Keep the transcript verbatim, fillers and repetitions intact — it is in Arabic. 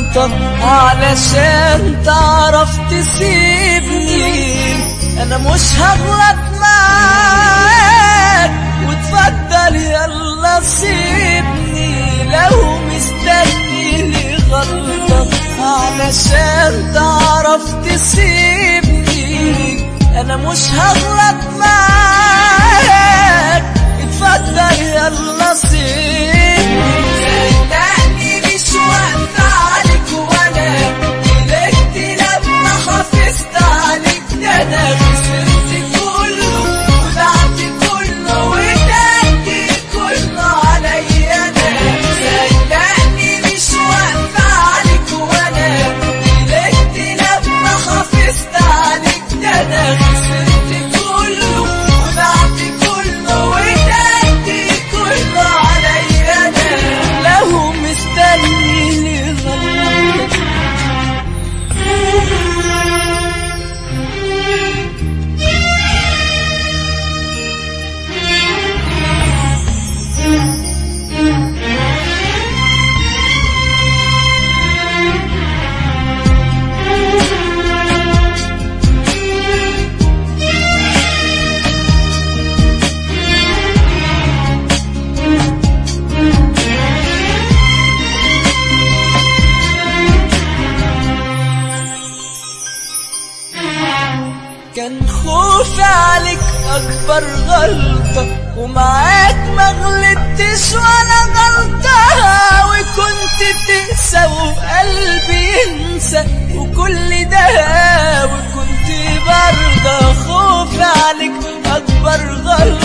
غلطة علشان تعرف تسيبني. انا مش هغلط معاك وتفضل يلا سيبني. لو مستني لي غلطة علشان تعرف تسيبني، انا مش هغلط معاك اتفضل يلا سيبني. صدقني مش وقت عليك وانا قلقت لما حافظت عليك. ده انا خسرت كله وضعت كله وتأدي كله عليا انا. صدقني مش وقت عليك وانا قلقت لما حافظت عليك. ده انا خسرت كله وضعت كله وتأدي كله عليا انا. لو مستني لي غلطة كان خوفي عليك أكبر غلطة، ومعاك ما غلطتش ولا غلطة. وكنت تقسى وقلبي ينسى وكل ده، وكنت برضه خوفي عليك أكبر غلطة،